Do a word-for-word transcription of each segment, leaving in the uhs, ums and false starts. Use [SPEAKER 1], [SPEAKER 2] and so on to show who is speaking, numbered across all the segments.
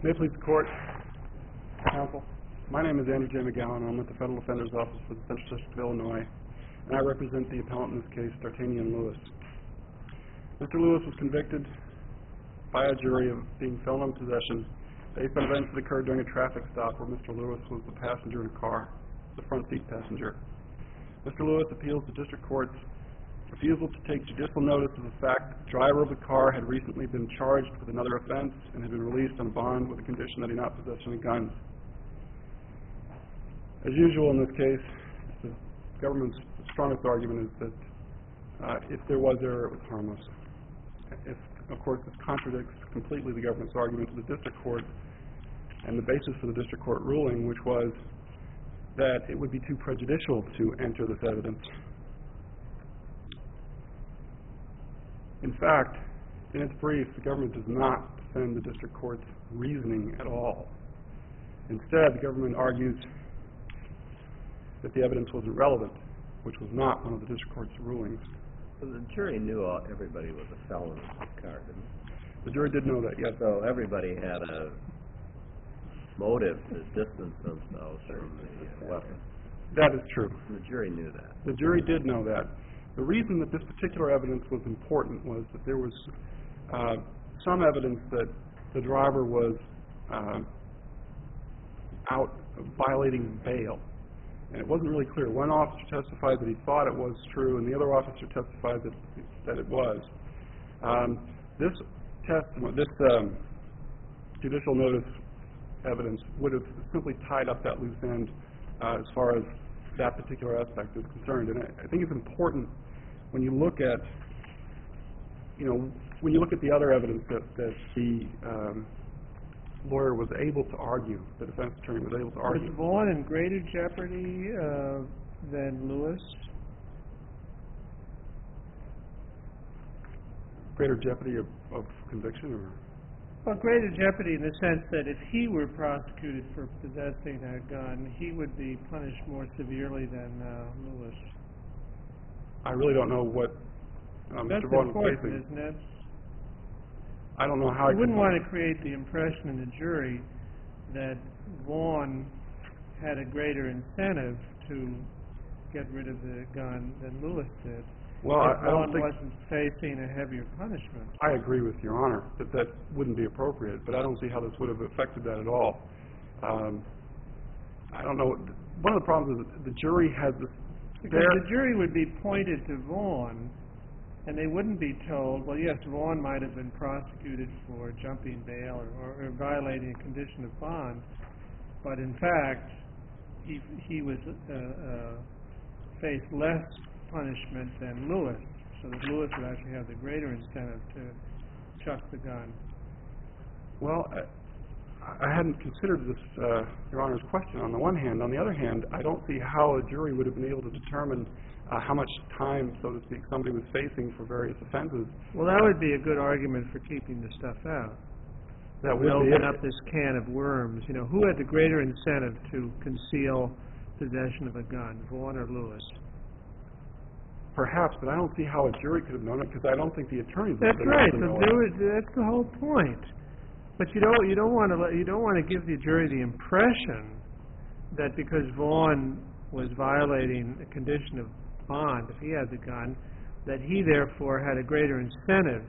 [SPEAKER 1] May it please the Court, Counsel. My name is Andrew J. McGowan. I'm with the Federal Defender's Office for the Central District of Illinois, and I represent the appellant in this case, D'Artagnan Lewis. Mister Lewis was convicted by a jury of being felon in possession based on events that occurred during a traffic stop where Mister Lewis was the passenger in a car, the front seat passenger. Mister Lewis appeals the District Court's refusal to take judicial notice of the fact that the driver of the car had recently been charged with another offense and had been released on bond with the condition that he not possess any guns. As usual in this case, the government's strongest argument is that uh, if there was error, it was harmless. If, of course, this contradicts completely the government's argument to the District Court and the basis for the District Court ruling, which was that it would be too prejudicial to enter this evidence. In fact, in its brief, the government does not defend the District Court's reasoning at all. Instead, the government argues that the evidence was irrelevant, which was not one of the District Court's rulings.
[SPEAKER 2] So the jury knew all, everybody was a felon in this car, didn't they?
[SPEAKER 1] The jury did know that, yes.
[SPEAKER 2] So everybody had a motive to distance themselves from the weapon.
[SPEAKER 1] That is true.
[SPEAKER 2] And the jury knew that.
[SPEAKER 1] The jury did know that. The reason that this particular evidence was important was that there was uh, some evidence that the driver was uh, out violating bail. And it wasn't really clear. One officer testified that he thought it was true, and the other officer testified that, that it was. Um, this testimony, this um, judicial notice evidence would have simply tied up that loose end uh, as far as that particular aspect is concerned. And I, I think it's important when you look at, you know, when you look at the other evidence that, that the um, lawyer was able to argue, the defense attorney was able to argue.
[SPEAKER 3] Was Vaughn in greater jeopardy uh, than Lewis?
[SPEAKER 1] Greater jeopardy of, of conviction, or?
[SPEAKER 3] Well, greater jeopardy in the sense that if he were prosecuted for possessing a gun, he would be punished more severely than uh, Lewis.
[SPEAKER 1] I really don't know what uh, Mister
[SPEAKER 3] That's
[SPEAKER 1] Vaughn was
[SPEAKER 3] important,
[SPEAKER 1] facing.
[SPEAKER 3] isn't it?
[SPEAKER 1] I don't know how.
[SPEAKER 3] You
[SPEAKER 1] I
[SPEAKER 3] wouldn't want to create the impression in the jury that Vaughn had a greater incentive to get rid of the gun than Lewis did.
[SPEAKER 1] Well, I, I don't
[SPEAKER 3] Vaughn
[SPEAKER 1] think
[SPEAKER 3] wasn't facing a heavier punishment.
[SPEAKER 1] I agree with Your Honor that that wouldn't be appropriate, but I don't see how this would have affected that at all. Um, I don't know. One of the problems is that the jury has this.
[SPEAKER 3] Because the jury would be pointed to Vaughn, and they wouldn't be told, well, yes, Vaughn might have been prosecuted for jumping bail or, or, or violating a condition of bond, but in fact, he he was uh, uh, faced less punishment than Lewis, so that Lewis would actually have the greater incentive to chuck the gun.
[SPEAKER 1] Well, I, I hadn't considered this, uh, Your Honor's question. On the one hand, on the other hand, I don't see how a jury would have been able to determine uh, how much time, so to speak, somebody was facing for various offenses.
[SPEAKER 3] Well, that would be a good argument for keeping the stuff out.
[SPEAKER 1] That
[SPEAKER 3] would
[SPEAKER 1] would be
[SPEAKER 3] open
[SPEAKER 1] it.
[SPEAKER 3] up this can of worms. You know, who had the greater incentive to conceal possession of a gun, Vaughn or Lewis?
[SPEAKER 1] Perhaps, but I don't see how a jury could have known it because I don't think the attorneys would have
[SPEAKER 3] That's
[SPEAKER 1] been
[SPEAKER 3] right.
[SPEAKER 1] able to
[SPEAKER 3] So
[SPEAKER 1] know
[SPEAKER 3] do
[SPEAKER 1] it.
[SPEAKER 3] it, that's the whole point. But you don't you don't want to let, you don't want to give the jury the impression that because Vaughn was violating a condition of bond, if he had the gun, that he therefore had a greater incentive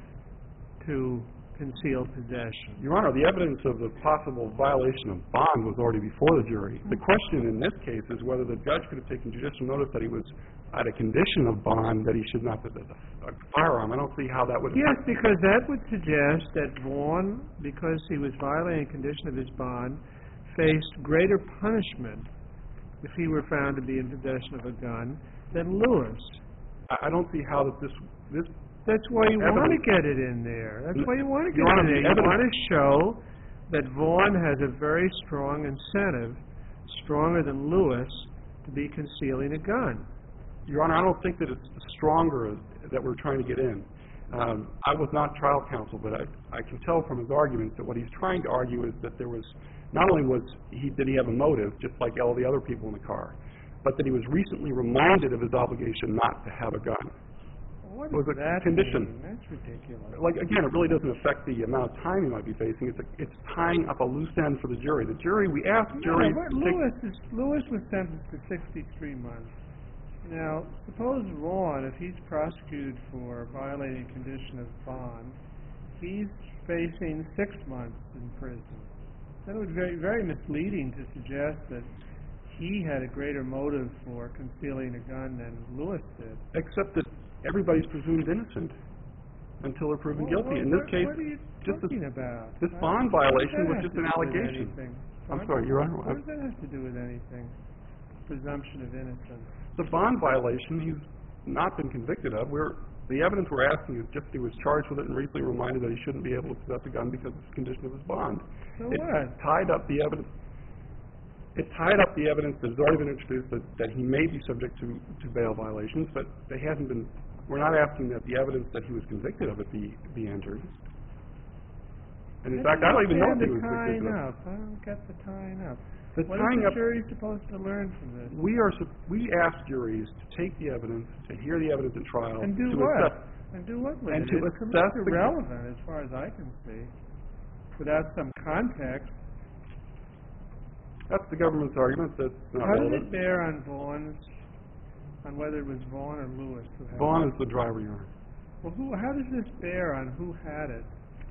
[SPEAKER 3] to conceal possession.
[SPEAKER 1] Your Honor, the evidence of the possible violation of bond was already before the jury. The question in this case is whether the judge could have taken judicial notice that he was at a condition of bond that he should not possess a, a firearm. I don't see how that would.
[SPEAKER 3] Yes, because that would suggest that Vaughn, because he was violating a condition of his bond, faced greater punishment if he were found to be in possession of a gun than Lewis.
[SPEAKER 1] I, I don't see how that this this.
[SPEAKER 3] That's why you
[SPEAKER 1] evidence,
[SPEAKER 3] want to get it in there. That's why you want to get
[SPEAKER 1] Your Honor,
[SPEAKER 3] it in
[SPEAKER 1] the
[SPEAKER 3] there. You want
[SPEAKER 1] evidence-
[SPEAKER 3] to show that Vaughn has a very strong incentive, stronger than Lewis, to be concealing a gun.
[SPEAKER 1] Your Honor, I don't think that it's stronger that we're trying to get in. Um, I was not trial counsel, but I, I can tell from his arguments that what he's trying to argue is that there was, not only was he, did he have a motive, just like all the other people in the car, but that he was recently reminded of his obligation not to have a gun.
[SPEAKER 3] what
[SPEAKER 1] was
[SPEAKER 3] does
[SPEAKER 1] a
[SPEAKER 3] that
[SPEAKER 1] condition.
[SPEAKER 3] mean? That's ridiculous.
[SPEAKER 1] Like, again, it really doesn't affect the amount of time he might be facing. It's, a, it's tying up a loose end for the jury. The jury, we asked
[SPEAKER 3] Yeah,
[SPEAKER 1] juries
[SPEAKER 3] but
[SPEAKER 1] to take...
[SPEAKER 3] Lewis, is, Lewis was sentenced to sixty-three months. Now, suppose Vaughn, if he's prosecuted for violating a condition of bond, he's facing six months in prison. That would be very, very misleading to suggest that he had a greater motive for concealing a gun than Lewis did.
[SPEAKER 1] Except that everybody's presumed innocent until they're proven
[SPEAKER 3] Well,
[SPEAKER 1] guilty.
[SPEAKER 3] what,
[SPEAKER 1] In this
[SPEAKER 3] what,
[SPEAKER 1] case,
[SPEAKER 3] what are you
[SPEAKER 1] just this,
[SPEAKER 3] talking about?
[SPEAKER 1] this
[SPEAKER 3] How-
[SPEAKER 1] bond
[SPEAKER 3] what does
[SPEAKER 1] violation
[SPEAKER 3] that
[SPEAKER 1] was
[SPEAKER 3] have
[SPEAKER 1] just
[SPEAKER 3] to
[SPEAKER 1] an
[SPEAKER 3] do with
[SPEAKER 1] allegation.
[SPEAKER 3] anything?
[SPEAKER 1] I'm
[SPEAKER 3] Pardon?
[SPEAKER 1] sorry, Your Honor.
[SPEAKER 3] What does that have to do with anything? Presumption of innocence.
[SPEAKER 1] The bond violation he's not been convicted of. We're, the evidence we're asking is just he was charged with it and recently reminded that he shouldn't be able to possess a gun because it's a condition of his bond.
[SPEAKER 3] So
[SPEAKER 1] it
[SPEAKER 3] what?
[SPEAKER 1] tied up the evidence. It tied up the evidence that has already been introduced that, that he may be subject to, to bail violations, but they hasn't been. We're not asking that the evidence that he was convicted of it be be entered. And in fact, I don't even know if he
[SPEAKER 3] the
[SPEAKER 1] was
[SPEAKER 3] tying
[SPEAKER 1] convicted of it.
[SPEAKER 3] up. I don't get the tying up.
[SPEAKER 1] The
[SPEAKER 3] What
[SPEAKER 1] tying
[SPEAKER 3] is the
[SPEAKER 1] up.
[SPEAKER 3] jury supposed to learn from this?
[SPEAKER 1] We are. sup- We ask juries to take the evidence, to hear the evidence at trial,
[SPEAKER 3] And do
[SPEAKER 1] to
[SPEAKER 3] what?
[SPEAKER 1] assess.
[SPEAKER 3] And do what with
[SPEAKER 1] And
[SPEAKER 3] it?
[SPEAKER 1] to
[SPEAKER 3] It's
[SPEAKER 1] assess the-
[SPEAKER 3] irrelevant as far as I can see. Without some context,
[SPEAKER 1] That's the government's argument. That's not
[SPEAKER 3] how does
[SPEAKER 1] relevant.
[SPEAKER 3] it bear on Vaughn's, on whether it was Vaughn or Lewis who had
[SPEAKER 1] Vaughn
[SPEAKER 3] it?
[SPEAKER 1] is the driver, Your Honor.
[SPEAKER 3] Well, who, how does this bear on who had it?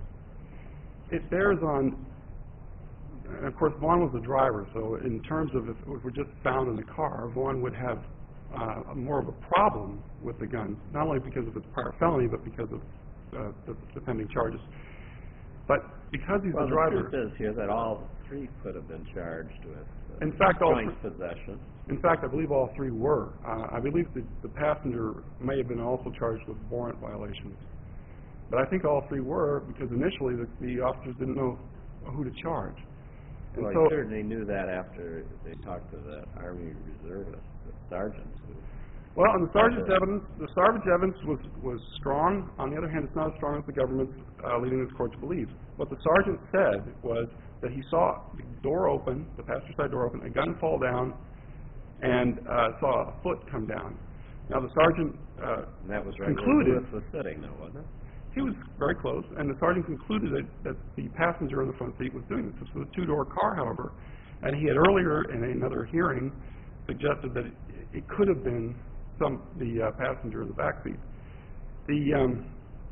[SPEAKER 1] It bears on, and of course, Vaughn was the driver, so in terms of if it were just found in the car, Vaughn would have uh, more of a problem with the gun, not only because of its prior felony, but because of uh, the, the pending charges. But because he's
[SPEAKER 2] Well,
[SPEAKER 1] the
[SPEAKER 2] the
[SPEAKER 1] driver,
[SPEAKER 2] truth is here that all three could have been charged with uh,
[SPEAKER 1] In fact, all
[SPEAKER 2] joint possession.
[SPEAKER 1] in fact, I believe all three were. Uh, I believe the, the passenger may have been also charged with warrant violations. But I think all three were because initially the, the officers didn't know who to charge. And
[SPEAKER 2] Well,
[SPEAKER 1] so,
[SPEAKER 2] he certainly knew that after they talked to the Army reservist, the sergeant. Who,
[SPEAKER 1] well, on the sergeant's evidence, the sergeant's evidence was, was strong. On the other hand, it's not as strong as the government's uh, leading this court to believe. What the sergeant said was that he saw the door open, the passenger side door open, a gun fall down, and uh, saw a foot come down. Now, the sergeant uh,
[SPEAKER 2] and that was right
[SPEAKER 1] concluded,
[SPEAKER 2] where Lewis was sitting, though, wasn't it?
[SPEAKER 1] he was very close, and the sergeant concluded that, that the passenger in the front seat was doing this. This was a two-door car, however, and he had earlier in another hearing suggested that it, it could have been some the uh, passenger in the back seat. The um,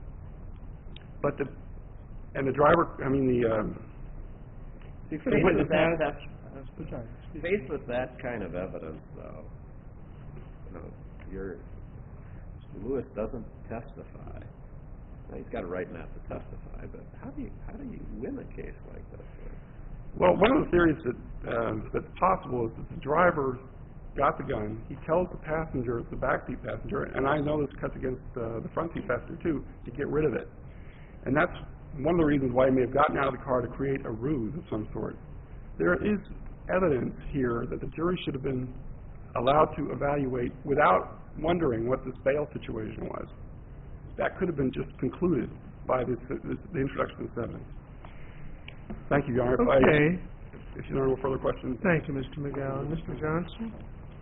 [SPEAKER 1] but the and the driver, I mean the um,
[SPEAKER 2] See,
[SPEAKER 1] the
[SPEAKER 2] faced
[SPEAKER 1] witness
[SPEAKER 2] with that,
[SPEAKER 1] has-
[SPEAKER 2] that,
[SPEAKER 3] I'm sorry, excuse me.
[SPEAKER 2] faced with that kind of evidence, though, you know, you're, Lewis doesn't testify. Now, he's got a right not to testify, but how do you how do you win a case like this?
[SPEAKER 1] Well, one of the theories that um, that's possible is that the driver got the gun. He tells the passenger, the backseat passenger, and I know this cuts against uh, the front seat passenger too, to get rid of it. And that's one of the reasons why he may have gotten out of the car to create a ruse of some sort. There is evidence here that the jury should have been allowed to evaluate without wondering what this bail situation was. That could have been just concluded by this, this, the introduction of this evidence. Thank you, Your Honor. If I-
[SPEAKER 3] Okay,
[SPEAKER 1] If you don't have no further questions.
[SPEAKER 3] thank you, Mister McGowan. Mister Johnson?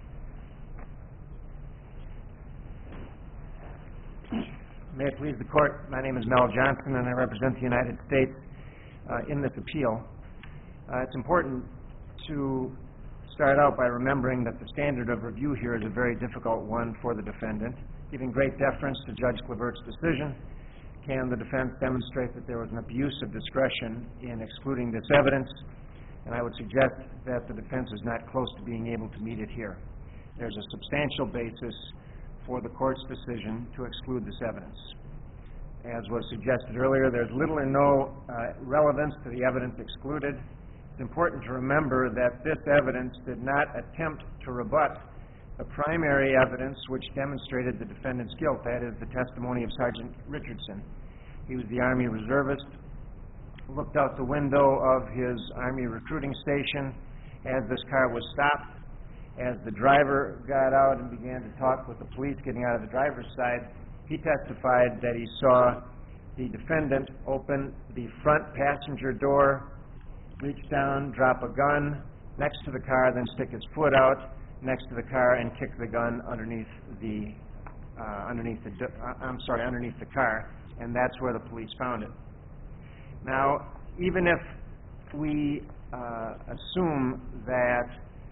[SPEAKER 4] May it please the Court, my name is Mel Johnson, and I represent the United States uh, in this appeal. Uh, it's important to start out by remembering that the standard of review here is a very difficult one for the defendant. Giving great deference to Judge Clavert's decision, can the defense demonstrate that there was an abuse of discretion in excluding this evidence? And I would suggest that the defense is not close to being able to meet it here. There's a substantial basis for the court's decision to exclude this evidence. As was suggested earlier, there's little or no uh, relevance to the evidence excluded. It's important to remember that this evidence did not attempt to rebut the primary evidence which demonstrated the defendant's guilt, that is, the testimony of Sergeant Richardson. He was the Army reservist, looked out the window of his Army recruiting station as this car was stopped. As the driver got out and began to talk with the police getting out of the driver's side, he testified that he saw the defendant open the front passenger door, reach down, drop a gun next to the car, then stick his foot out next to the car and kick the gun underneath the uh, underneath the, do- uh, I'm sorry, underneath the car, and that's where the police found it. Now, even if we uh, assume that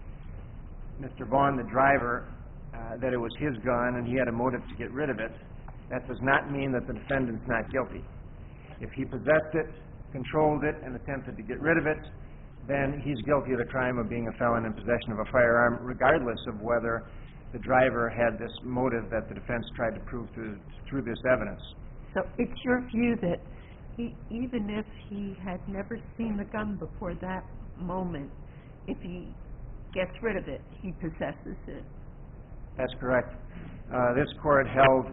[SPEAKER 4] Mister Vaughn, the driver, uh, that it was his gun and he had a motive to get rid of it, that does not mean that the defendant's not guilty. If he possessed it, controlled it, and attempted to get rid of it, then he's guilty of the crime of being a felon in possession of a firearm, regardless of whether the driver had this motive that the defense tried to prove through, through this evidence.
[SPEAKER 5] So it's your view that he, even if he had never seen the gun before that moment, if he gets rid of it, he possesses it?
[SPEAKER 4] That's correct. Uh, this court held,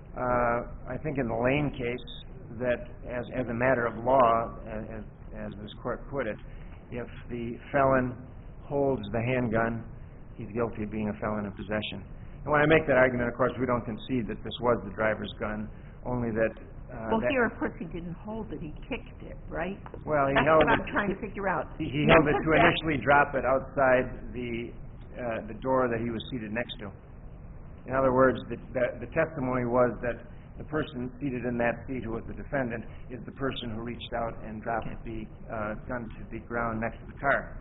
[SPEAKER 4] uh, I think in the Lane case, that as, as a matter of law, as, as this court put it, if the felon holds the handgun, he's guilty of being a felon in possession. And when I make that argument, of course, we don't concede that this was the driver's gun, only that... Uh,
[SPEAKER 5] well,
[SPEAKER 4] that
[SPEAKER 5] here, of course, he didn't hold it. He kicked it, right?
[SPEAKER 4] Well, he
[SPEAKER 5] That's
[SPEAKER 4] held
[SPEAKER 5] what
[SPEAKER 4] it...
[SPEAKER 5] I'm trying to figure out.
[SPEAKER 4] He, he held it to initially drop it outside the, uh, the door that he was seated next to. In other words, the, the, the testimony was that the person seated in that seat, who was the defendant, is the person who reached out and dropped the uh, gun to the ground next to the car.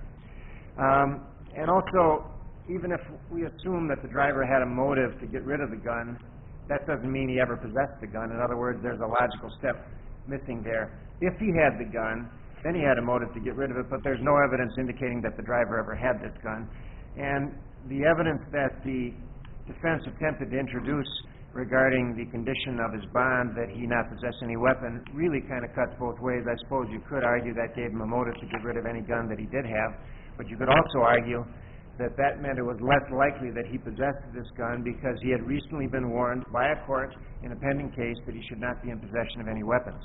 [SPEAKER 4] Um, and also, even if we assume that the driver had a motive to get rid of the gun, that doesn't mean he ever possessed the gun. In other words, there's a logical step missing there. If he had the gun, then he had a motive to get rid of it, but there's no evidence indicating that the driver ever had this gun. And the evidence that the defense attempted to introduce regarding the condition of his bond, that he not possess any weapon, really kind of cuts both ways. I suppose you could argue that gave him a motive to get rid of any gun that he did have, but you could also argue that that meant it was less likely that he possessed this gun because he had recently been warned by a court in a pending case that he should not be in possession of any weapons.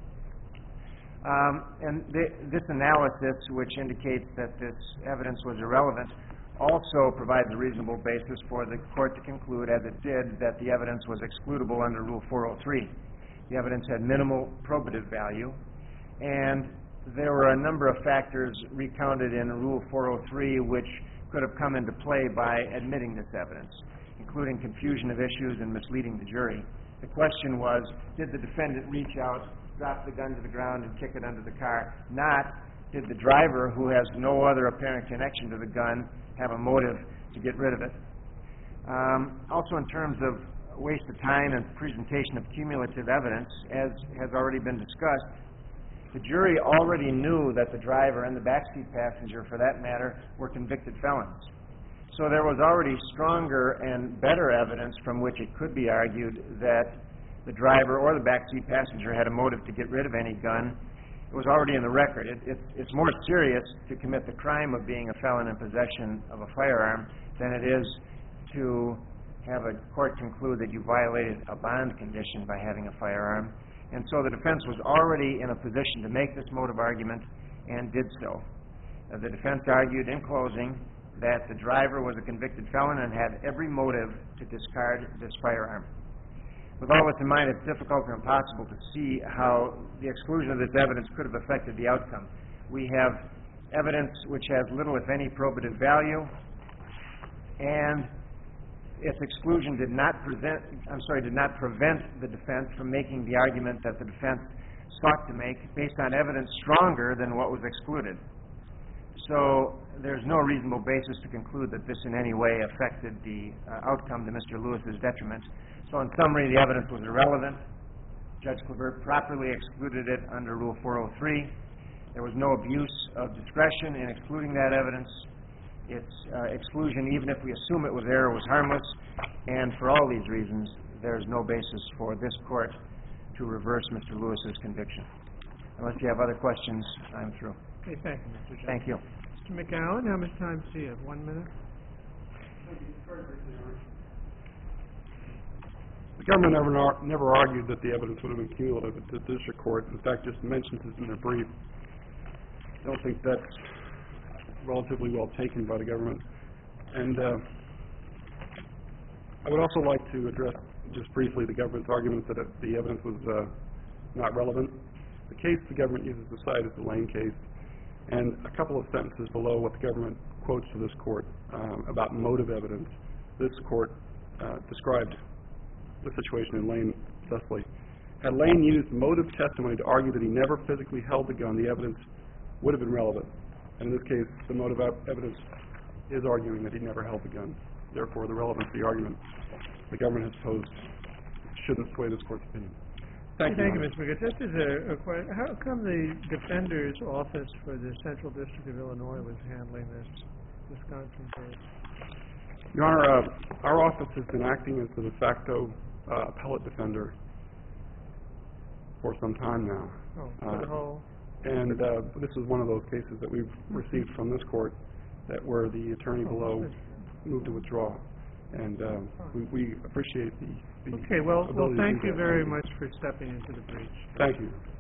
[SPEAKER 4] Um, and th- this analysis, which indicates that this evidence was irrelevant, also provides a reasonable basis for the court to conclude, as it did, that the evidence was excludable under Rule four oh three. The evidence had minimal probative value, and there were a number of factors recounted in Rule four oh three which could have come into play by admitting this evidence, including confusion of issues and misleading the jury. The question was, did the defendant reach out, drop the gun to the ground, and kick it under the car? Not, did the driver, who has no other apparent connection to the gun, have a motive to get rid of it? Um, also, in terms of waste of time and presentation of cumulative evidence, as has already been discussed, the jury already knew that the driver and the backseat passenger, for that matter, were convicted felons. So there was already stronger and better evidence from which it could be argued that the driver or the backseat passenger had a motive to get rid of any gun. It was already in the record. It, it, it's more serious to commit the crime of being a felon in possession of a firearm than it is to have a court conclude that you violated a bond condition by having a firearm. And so the defense was already in a position to make this motive argument and did so. Uh, the defense argued in closing that the driver was a convicted felon and had every motive to discard this firearm. With all this in mind, it's difficult or impossible to see how the exclusion of this evidence could have affected the outcome. We have evidence which has little, if any, probative value, and its exclusion did not present, I'm sorry, did not prevent the defense from making the argument that the defense sought to make based on evidence stronger than what was excluded. So there's no reasonable basis to conclude that this in any way affected the uh, outcome to Mister Lewis's detriment. So in summary, the evidence was irrelevant. Judge Clavert properly excluded it under Rule four oh three. There was no abuse of discretion in excluding that evidence. Its uh, exclusion, even if we assume it was error, was harmless. And for all these reasons, there's no basis for this court to reverse Mister Lewis's conviction. Unless you have other questions, I'm through.
[SPEAKER 3] Okay, thank you, Mister Johnson.
[SPEAKER 4] Thank you.
[SPEAKER 3] Mister McGowan, how much time do you have? One minute?
[SPEAKER 1] The government never, never argued that the evidence would have been cumulative at the district court. In fact, just mentions it in their brief. I don't think that's relatively well taken by the government. And uh, I would also like to address just briefly the government's argument that it, the evidence was uh, not relevant. The case the government uses to cite is the Lane case, and a couple of sentences below what the government quotes to this court um, about motive evidence. This court uh, described the situation in Lane Cecily. Had Lane used motive testimony to argue that he never physically held the gun, the evidence would have been relevant. And in this case, the motive ev- evidence is arguing that he never held the gun. Therefore, the relevancy argument the government has posed shouldn't sway this court's opinion. Thank you.
[SPEAKER 3] Thank you,
[SPEAKER 1] Your
[SPEAKER 3] Mister McGill. Just as a, a question, how come the Defender's Office for the Central District of Illinois was handling this Wisconsin case?
[SPEAKER 1] Honor. Your Honor, uh, our office has been acting as the de facto uh, appellate defender for some time now.
[SPEAKER 3] Oh, for the
[SPEAKER 1] Uh,
[SPEAKER 3] whole...
[SPEAKER 1] And uh, this is one of those cases that we've received from this court that where the attorney below moved to withdraw. And uh, we, we appreciate the, the
[SPEAKER 3] Okay, well, well,
[SPEAKER 1] ability to
[SPEAKER 3] thank
[SPEAKER 1] do
[SPEAKER 3] you
[SPEAKER 1] that.
[SPEAKER 3] very much for stepping into the breach.
[SPEAKER 1] Thank you.